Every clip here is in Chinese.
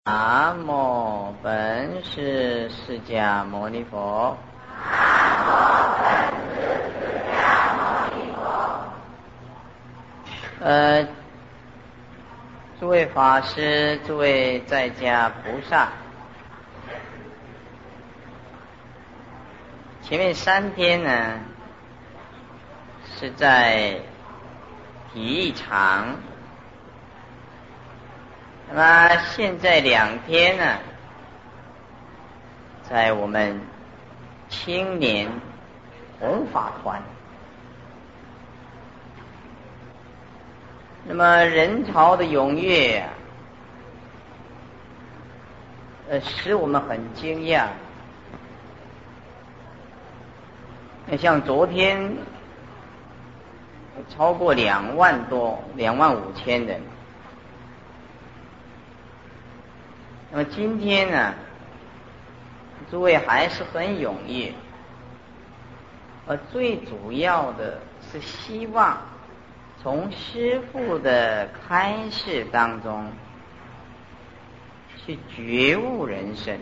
南无本师释迦牟尼佛。 南无本师释迦牟尼佛。 诸位法师，诸位在家菩萨，前面3天呢是在体育场，那么现在2天呢，在我们青年弘法团。那么人潮的踊跃使我们很惊讶。像昨天超过2万多，25000人。那么今天呢，诸位还是很踊跃，最主要的是希望从师父的开示当中去觉悟人生，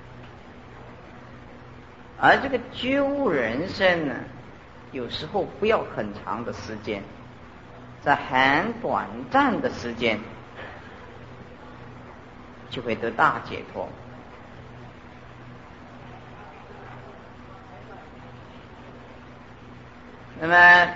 而这个觉悟人生呢，有时候不要很长的时间，在很短暂的时间就会得大解脱。那么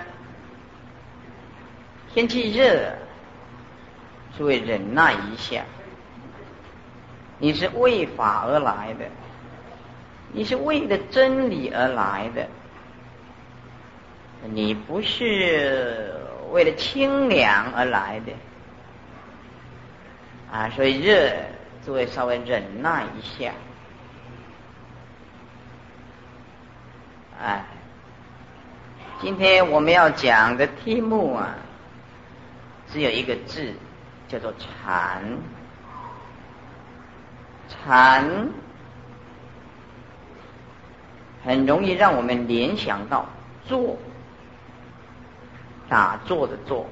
天气热，诸位忍耐一下。你是为法而来的，你是为了真理而来的，你不是为了清凉而来的所以热，诸位稍微忍耐一下。今天我们要讲的题目只有一个字，叫做禅。禅很容易让我们联想到坐，打坐的坐。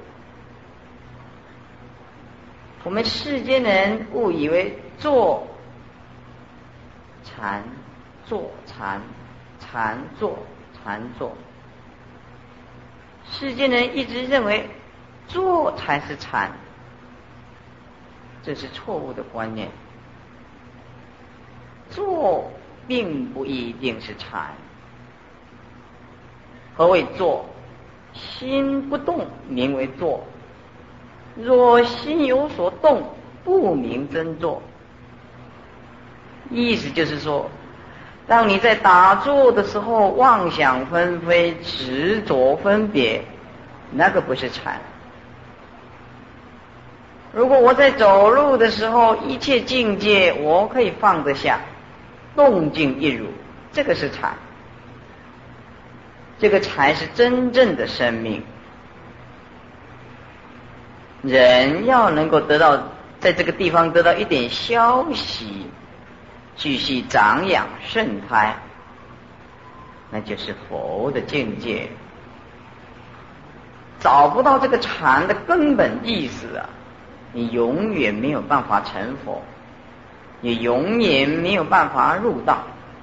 我们世间人误以为坐禅，坐禅，禅坐，禅坐。世间人一直认为坐才是禅，这是错误的观念。坐并不一定是禅。何谓坐？心不动名为坐，若心有所动，不名真坐。意思就是说，当你在打坐的时候妄想纷飞，执着分别，那个不是禅。如果我在走路的时候，一切境界我可以放得下，动静一如，这个是禅。这个才是真正的生命。人要能够得到，在这个地方得到一点消息，继续长养盛开，那就是佛的境界。找不到这个禅的根本意思你永远没有办法成佛，你永远没有办法入道。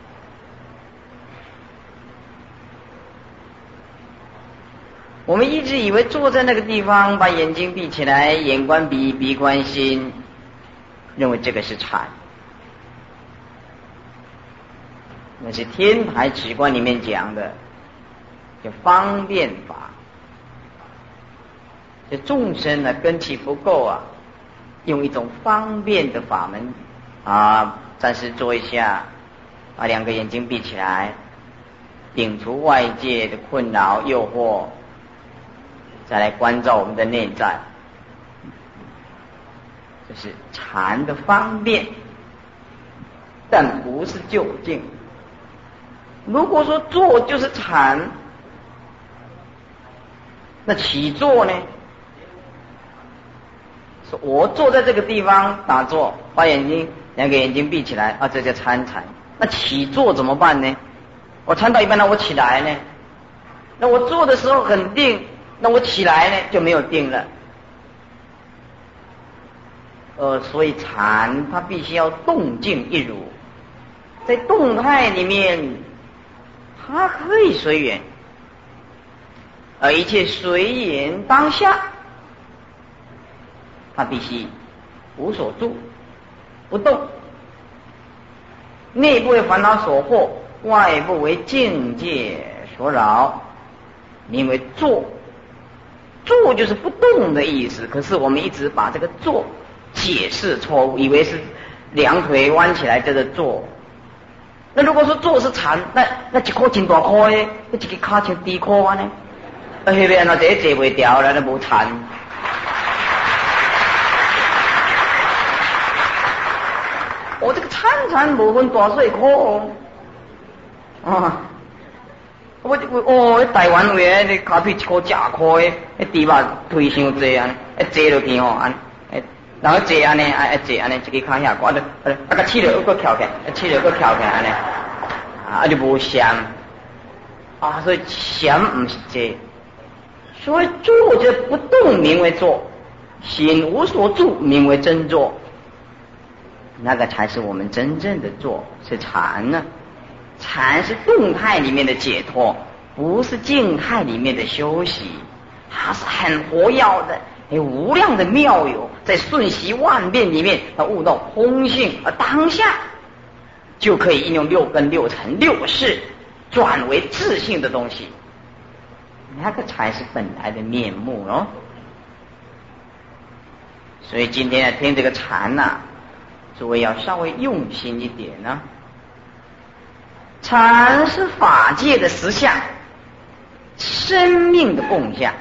我们一直以为坐在那个地方，把眼睛闭起来，眼观鼻，鼻观心，认为这个是禅。那是天台止观里面讲的，叫方便法。这众生根器不够用一种方便的法门暂时坐一下，把2个眼睛闭起来，摒除外界的困扰诱惑，再来关照我们的内在。这是禅的方便，但不是究竟。如果说坐就是禅，那起坐呢？说我坐在这个地方打坐，把2个眼睛闭起来这叫参禅。那起坐怎么办呢？我参到一半我起来呢？那我坐的时候很定，那我起来呢就没有定了。 所以禅它必须要动静一如，在动态里面，它可以随缘，而一切随缘当下，它必须无所住，不动，内部为烦恼所惑，外部为境界所扰，名为坐。坐就是不动的意思，可是我们一直把这个坐解释错误，以为是两腿弯起来叫做坐。那如果说坐是禅，那一颗真大颗的，那一个脚像低颗安尼，那边那这坐袂掉了，那无禅。这个禅无分大细颗啊！台湾位诶，你脚腿一颗正颗诶，猪肉腿伤济安，坐落去吼安，然后坐安尼，坐安尼，一个脚遐高，甲起落又翘起，起落又翘起安尼，就无相所以相唔是坐，所以坐着不动名为坐，心无所住名为真坐，那个才是我们真正的坐，是禅呢。禅是动态里面的解脱，不是静态里面的休息，它是很活跃的，有无量的妙有，在瞬息万变里面，它悟到空性，而当下就可以应用六根六尘六识，转为自性的东西，那个才是本来的面目哦。所以今天听这个禅诸位要稍微用心一点呢。禅是法界的实相，生命的共相，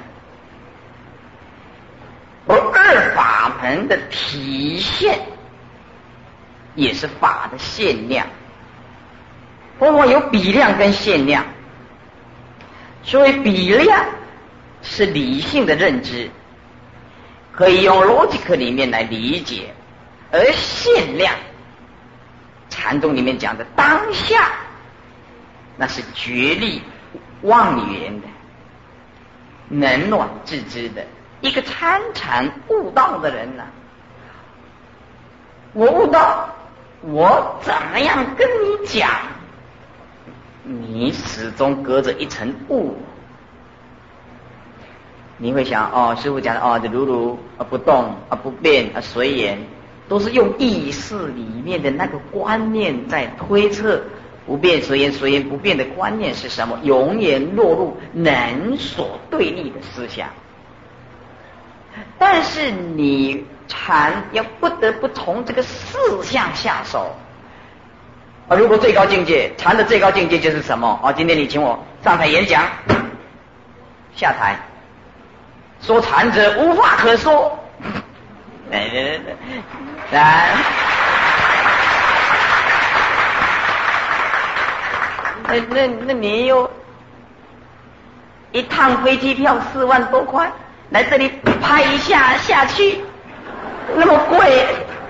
而二法门的体现也是法的限量。佛法有比量跟限量，所以比量是理性的认知，可以用 logic 里面来理解，而限量禅宗里面讲的当下，那是觉力妄缘的，冷暖自知的。一个参禅悟道的人我悟道，我怎么样跟你讲，你始终隔着一层雾。你会想师父讲的就如如不动不变随缘，都是用意识里面的那个观念在推测。不变随缘，随缘不变的观念是什么？永远落入能所对立的思想。但是你禅要不得不从这个四项下手如果最高境界，禅的最高境界就是什么今天你请我上台演讲，下台说禅者无话可说，那你又一趟飞机票4万多块，来这里拍一下下去，那么贵，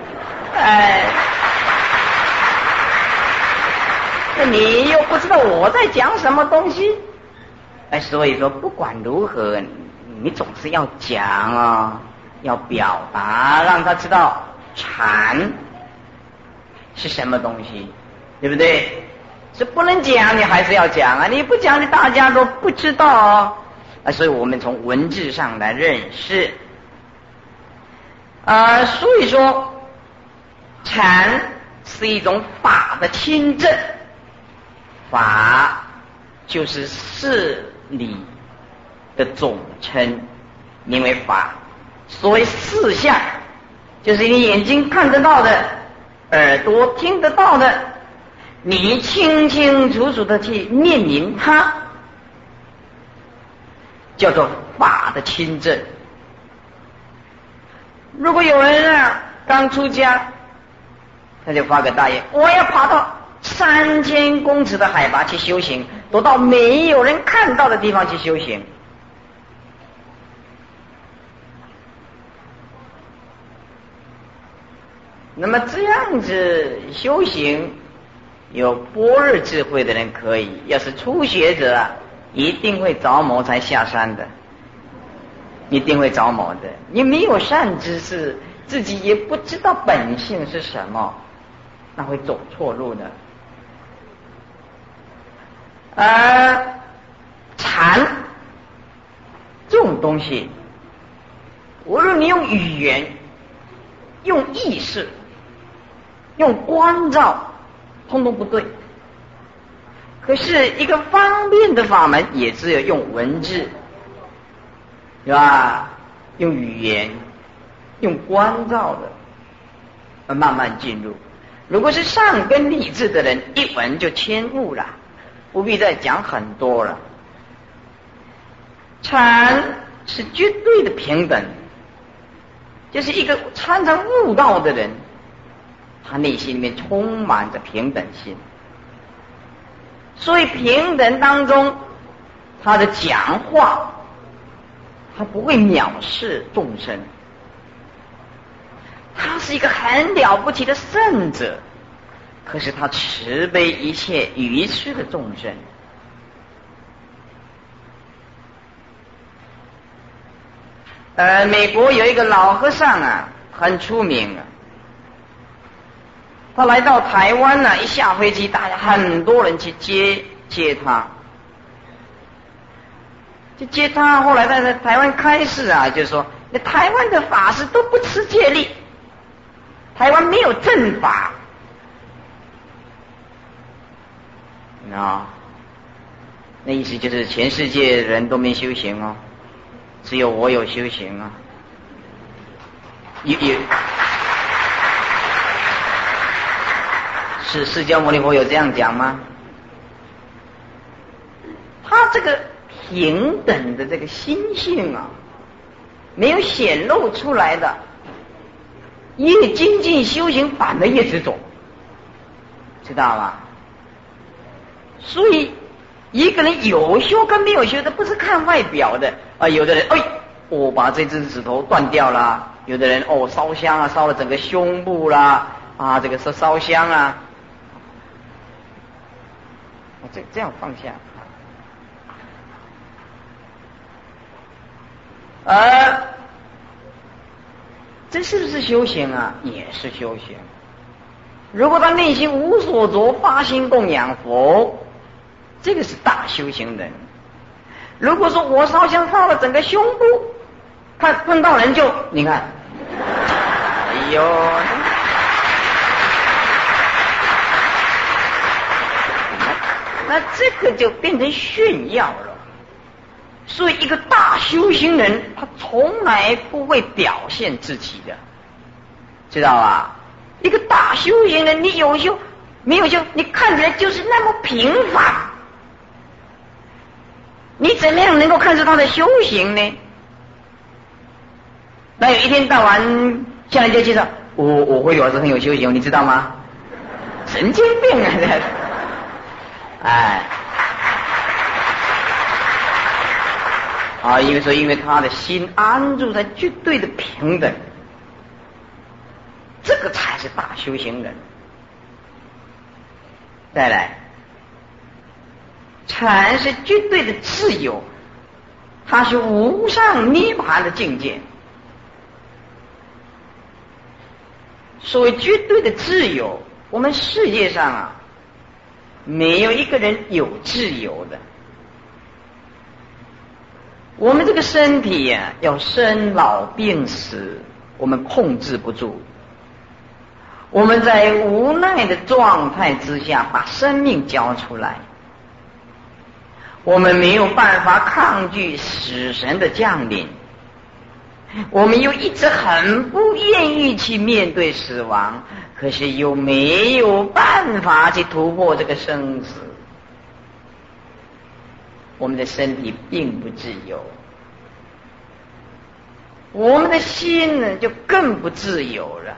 那你又不知道我在讲什么东西，所以说不管如何，你总是要讲要表达，让他知道禅是什么东西，对不对？是不能讲，你还是要讲你不讲，你大家都不知道所以我们从文字上来认识所以说禅是一种法的亲证，法就是事理的总称，名为法。所谓四相，就是你眼睛看得到的，耳朵听得到的，你清清楚楚的去念明它，叫做法的亲证。如果有人刚出家，他就发个大愿，我要跑到3000公尺的海拔去修行，躲到没有人看到的地方去修行。那么这样子修行，有般若智慧的人可以，要是初学者一定会着魔才下山的，一定会着魔的。你没有善知识， 自己也不知道本性是什么，那会走错路的。禅这种东西，无论你用语言、用意识、用关照，通通不对。可是一个方便的法门，也只有用文字，是吧？用语言、用关照的，慢慢进入。如果是善根理智的人，一闻就迁悟了，不必再讲很多了。禅是绝对的平等，就是一个常常悟道的人，他内心里面充满着平等心。所以平等当中，他的讲话，他不会藐视众生，他是一个很了不起的圣者，可是他慈悲一切愚痴的众生。美国有一个老和尚啊，很出名啊。他来到台湾呢，一下飞机，大家很多人去接他，后来在台湾开示啊，就说那台湾的法师都不持戒律，台湾没有正法啊，那意思就是全世界人都没修行哦，只有我有修行啊。是释迦牟尼佛有这样讲吗？他这个平等的这个心性啊，没有显露出来的，越精进修行反而越执着，知道吗？所以一个人有修跟没有修的不是看外表的啊，有的人我把这只指头断掉了，有的人烧香啊，烧了整个胸部啦啊，这个是烧香啊，这样放下。这是不是修行啊？也是修行。如果他内心无所着，发心供养佛，这个是大修行人。如果说我烧香烧了整个胸部，看碰到人就你看，哎呦，那这个就变成炫耀了。所以一个大修行人，他从来不会表现自己的，知道吧？一个大修行人，你有修没有修，你看起来就是那么平凡，你怎么样能够看出他的修行呢？那有一天到晚向人家介绍，我会有时很有修行，你知道吗？神经病啊！因为他的心安住在绝对的平等，这个才是大修行人。再来，禅是绝对的自由，它是无上涅槃的境界。所谓绝对的自由，我们世界上啊，没有一个人有自由的。我们这个身体呀，要生老病死，我们控制不住。我们在无奈的状态之下，把生命交出来，我们没有办法抗拒死神的降临，我们又一直很不愿意去面对死亡，可是又没有办法去突破这个生死。我们的身体并不自由，我们的心呢就更不自由了。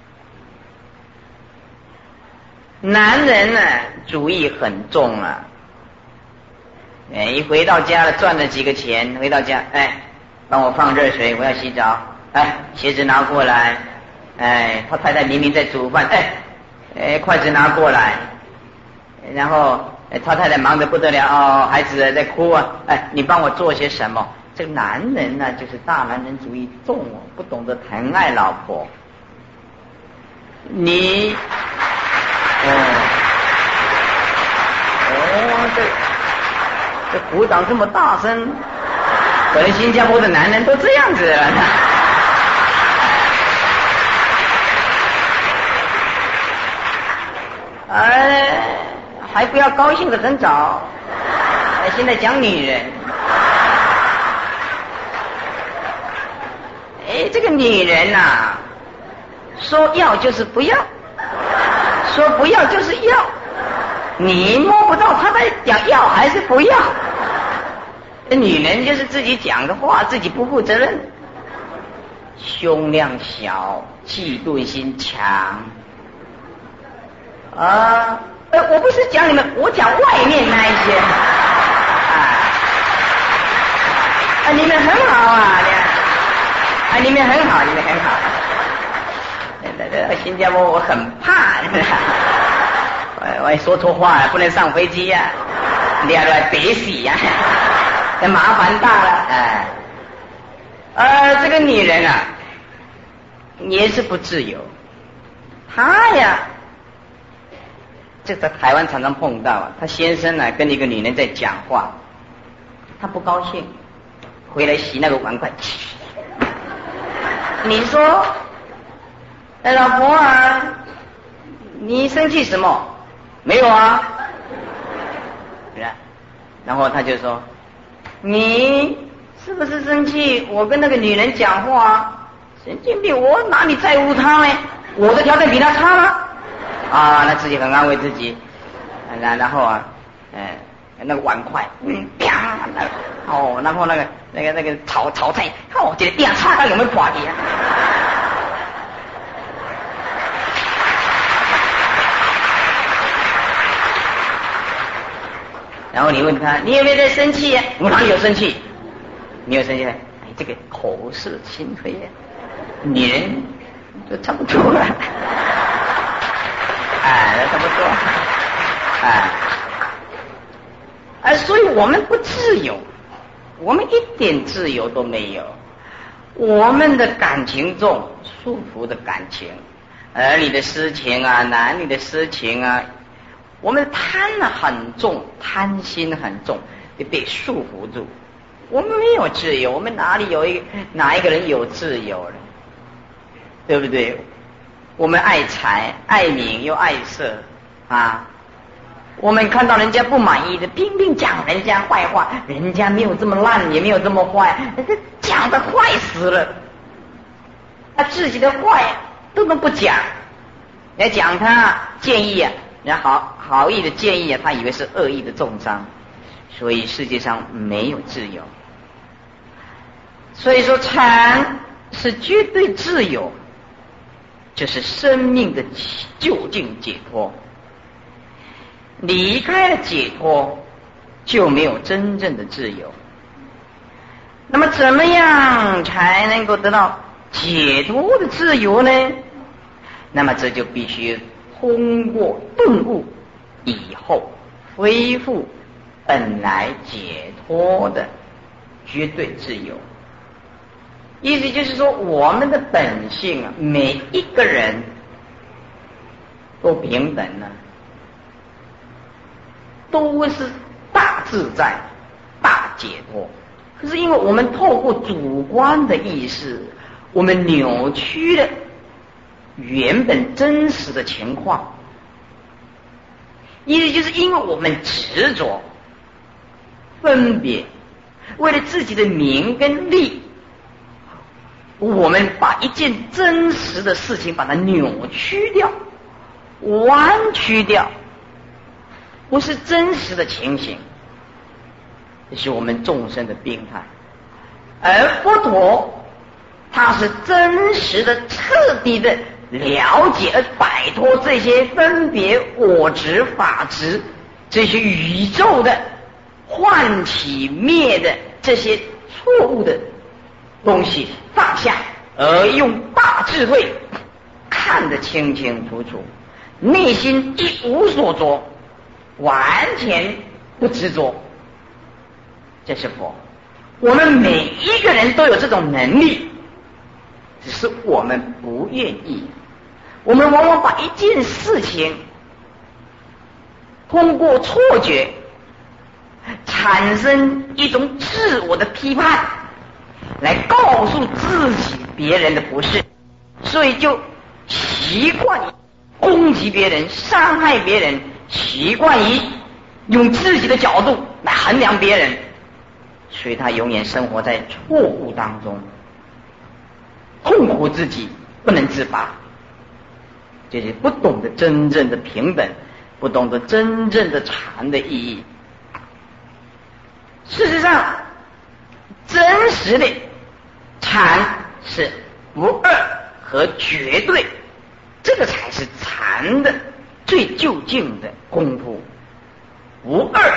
男人呢主意很重啊，一回到家了赚了几个钱，回到家帮我放热水，我要洗澡，鞋子拿过来，他太太明明在煮饭，筷子拿过来，然后他太太忙得不得了，孩子在哭啊，你帮我做些什么？这个男人呢，就是大男人主义重不懂得疼爱老婆， 你这鼓掌这么大声，可能新加坡的男人都这样子了。还不要高兴得很早，现在讲女人。这个女人啊，说要就是不要，说不要就是要，你摸不到她在讲要还是不要。女人就是自己讲的话自己不负责任，胸量小，嫉妒心强啊。我不是讲你们，我讲外面那一些你们很好啊，你们很好，你们很好。新加坡我很怕，我说错话了，不能上飞机啊，聊来别死呀，麻烦大了。这个女人啊，也是不自由。她呀，这在台湾常常碰到啊，她先生呢跟一个女人在讲话，她不高兴，回来洗那个碗筷。你说，老婆啊，你生气什么？没有啊。然后他就说，你是不是生气？我跟那个女人讲话，神经病！我哪里在乎她呢？我的条件比她差吗？那自己很安慰自己。然后啊，那个碗筷，啪，然后那个炒菜，这个电叉有没有垮的啊？然后你问他，你有没有在生气呀？我哪里有生气？你有生气？这个口是心非呀，女人就差不多了，差不多，所以我们不自由，我们一点自由都没有。我们的感情重，束缚的感情，儿女的私情啊，男女的私情啊，我们贪很重，贪心很重，就被束缚住。我们没有自由，我们哪一个人有自由了？对不对？我们爱财爱名又爱色啊！我们看到人家不满意的，拼命讲人家坏话，人家没有这么烂，也没有这么坏，讲的坏死了。他自己的坏都能不讲，来讲他建议啊，人家好意的建议啊，他以为是恶意的重伤。所以世界上没有自由。所以说禅是绝对自由，就是生命的究竟解脱。离开了解脱，就没有真正的自由。那么怎么样才能够得到解脱的自由呢？那么这就必须通过顿悟以后恢复本来解脱的绝对自由。意思就是说，我们的本性啊，每一个人都平等了，都是大自在、大解脱。可是因为我们透过主观的意识，我们扭曲了原本真实的情况。意思就是因为我们执着、分别，为了自己的名跟利，我们把一件真实的事情把它扭曲掉、弯曲掉，不是真实的情形，这是我们众生的病态。而佛陀他是真实的、彻底的了解而摆脱这些分别我执、法执，这些宇宙的唤起灭的这些错误的东西放下，而用大智慧看得清清楚楚，内心一无所着，完全不执着。这是佛。我们每一个人都有这种能力，只是我们不愿意， 我们往往把一件事情通过错觉产生一种自我的批判，来告诉自己别人的不是，所以就习惯于攻击别人、伤害别人，习惯于用自己的角度来衡量别人，所以他永远生活在错误当中，痛苦自己不能自拔，就是不懂得真正的平等，不懂得真正的禅的意义。事实上，真实的禅是不二和绝对，这个才是禅的最究竟的功夫。不二，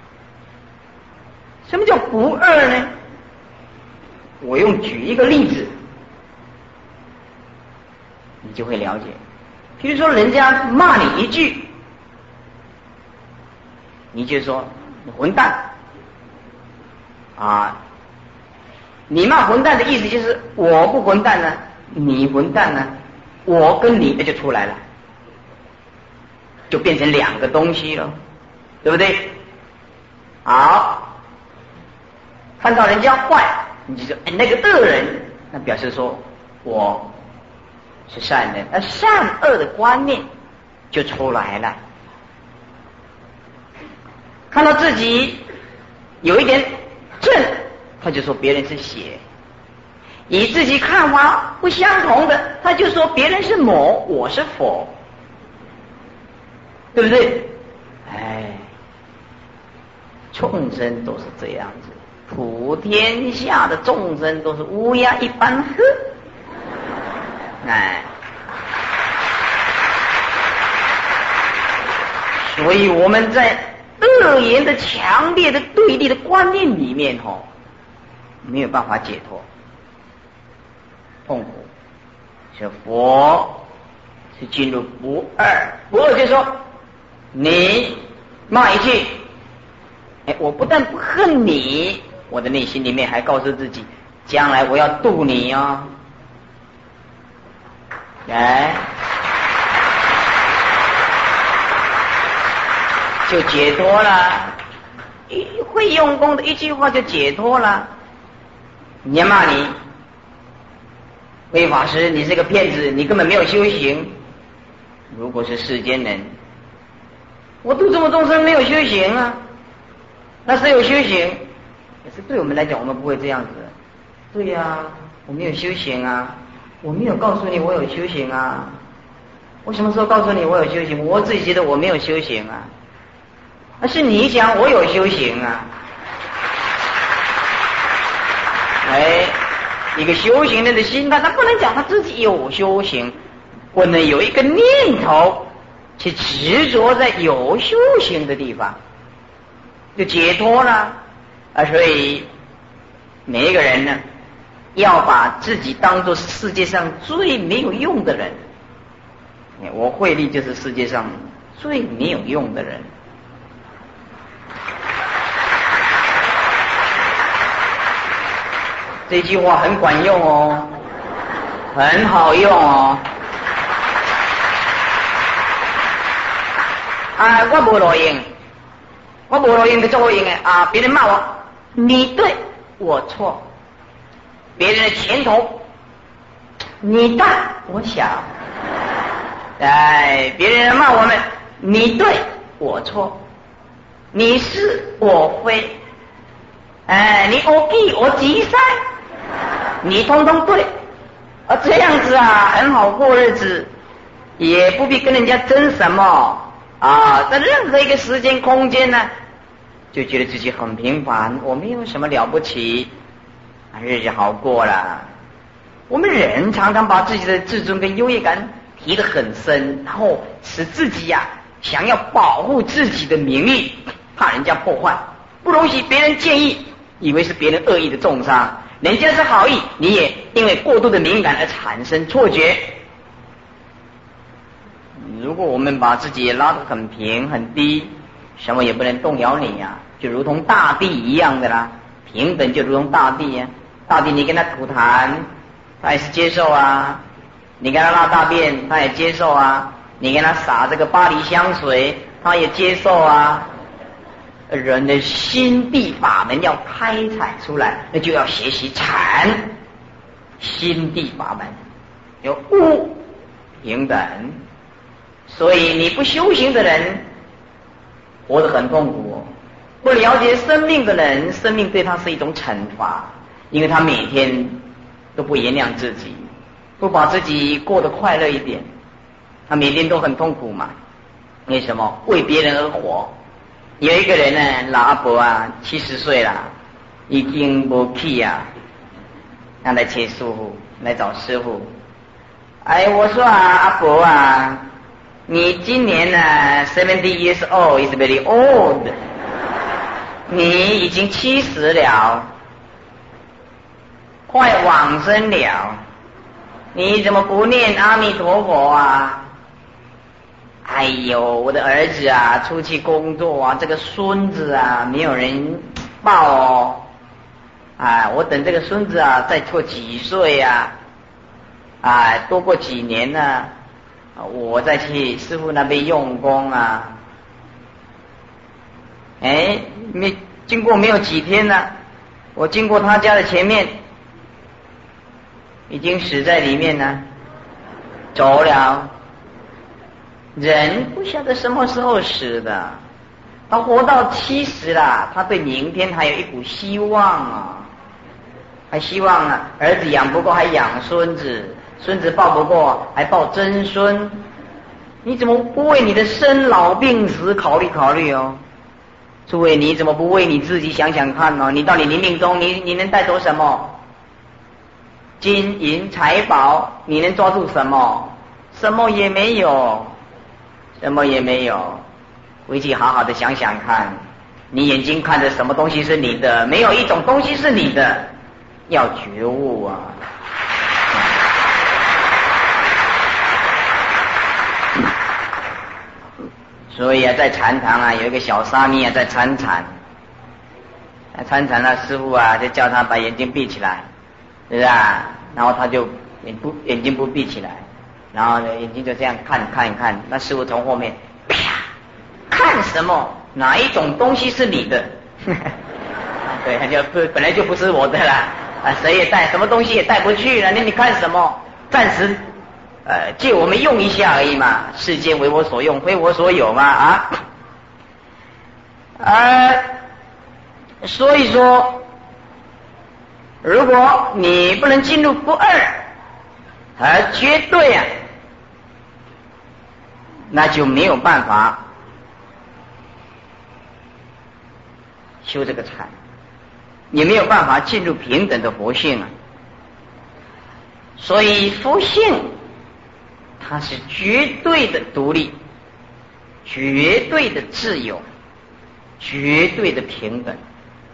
什么叫不二呢？我举一个例子，你就会了解。比如说人家骂你一句，你就说你混蛋啊！你骂混蛋的意思就是我不混蛋呢，你混蛋呢，我跟你就出来了，就变成两个东西了，对不对？好，看到人家坏，你就说那个恶人，那表示说我是善人，那善恶的观念就出来了。看到自己有一点正，他就说别人是邪；与自己看法不相同的，他就说别人是魔，我是佛，对不对？哎，众生都是这样子，普天下的众生都是乌鸦一般黑。哎，所以我们在恶言的强烈的对立的观念里面没有办法解脱，痛苦。所以佛是进入不二，不二就是说你骂一句，我不但不恨你，我的内心里面还告诉自己，将来我要度你哦。就解脱了，会用功的一句话就解脱了。人家骂你，慧法师你是个骗子，你根本没有修行。如果是世间人，我度这么众生没有修行啊，那谁有修行？可是对我们来讲，我们不会这样子。对呀，我没有修行啊，我没有告诉你我有修行啊，我什么时候告诉你我有修行？我自己觉得我没有修行啊，而是你想我有修行啊。一个修行人的心态，他不能讲他自己有修行，不能有一个念头去执着在有修行的地方，就解脱了。所以每一个人呢，要把自己当作世界上最没有用的人。我慧力就是世界上最没有用的人。这句话很管用哦，很好用哦。我没路用，我没路用就做好用的啊！别人骂我，你对我错；别人的前头，你大我小。别人骂我们，你对我错，你是我非。你我记我急塞，你通通对。这样子啊，很好过日子，也不必跟人家争什么啊。在任何一个时间空间呢，就觉得自己很平凡，我没有什么了不起，日子好过了。我们人常常把自己的自尊跟优越感提得很深，然后使自己想要保护自己的名誉，怕人家破坏，不容许别人介意，以为是别人恶意的重伤，人家是好意，你也因为过度的敏感而产生错觉。如果我们把自己拉得很平很低，什么也不能动摇你呀，就如同大地一样的啦，平等就如同大地呀。大地你跟他吐痰，他也是接受啊。 你给他拉大便，他也接受啊；你给他撒这个巴黎香水，他也接受啊。人的心地法门要开采出来，那就要学习禅。心地法门有悟平等，所以你不修行的人活得很痛苦哦。不了解生命的人，生命对他是一种惩罚，因为他每天都不原谅自己，不把自己过得快乐一点，他每天都很痛苦嘛。为什么？为别人而活。有一个人呢，老阿伯啊，70岁了，已经没气啊，他来切师傅，来找师傅。哎，我说啊，阿伯啊，你今年呢70 years old is very old， 你已经70了，快往生了，你怎么不念阿弥陀佛啊？哎呦，我的儿子啊，出去工作啊，这个孙子啊，没有人抱哦。啊，我等这个孙子啊，再过几岁啊，啊，多过几年呢，我再去师父那边用功啊。哎，经过没有几天呢，我经过他家的前面，已经死在里面了，走了。人不晓得什么时候死的，他活到70了，他对明天还有一股希望啊，还希望啊，儿子养不够还养孙子，孙子抱不够还抱曾孙。你怎么不为你的生老病死考虑考虑哦？诸位，你怎么不为你自己想想看哦？你到底临命中你能带走什么？金银财宝，你能抓住什么？什么也没有，什么也没有。回去好好的想想看，你眼睛看着什么东西是你的？没有一种东西是你的，要觉悟啊！所以啊，在禅堂啊，有一个小沙弥啊，在参禅。参禅啊，师父啊，就叫他把眼睛闭起来，是不是啊？然后他就眼睛不闭起来，然后眼睛就这样看。那师父从后面，啪，看什么？哪一种东西是你的？对，他就本来就不是我的啦，啊，谁也带，什么东西也带不去了。那你看什么？暂时。借我们用一下而已嘛，世间为我所用，非我所有嘛所以说，如果你不能进入不二而绝对啊，那就没有办法修这个禅，也没有办法进入平等的佛性啊。所以佛性它是绝对的独立，绝对的自由，绝对的平等。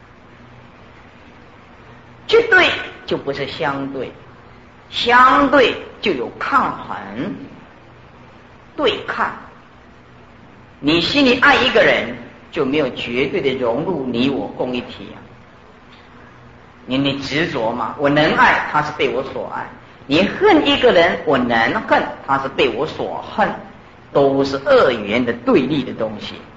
绝对就不是相对，相对就有抗衡、对抗。你心里爱一个人，就没有绝对的融入你我共一体啊。你执着嘛，我能爱，他是被我所爱。你恨一个人，我能恨，他是被我所恨，都是二元的对立的东西。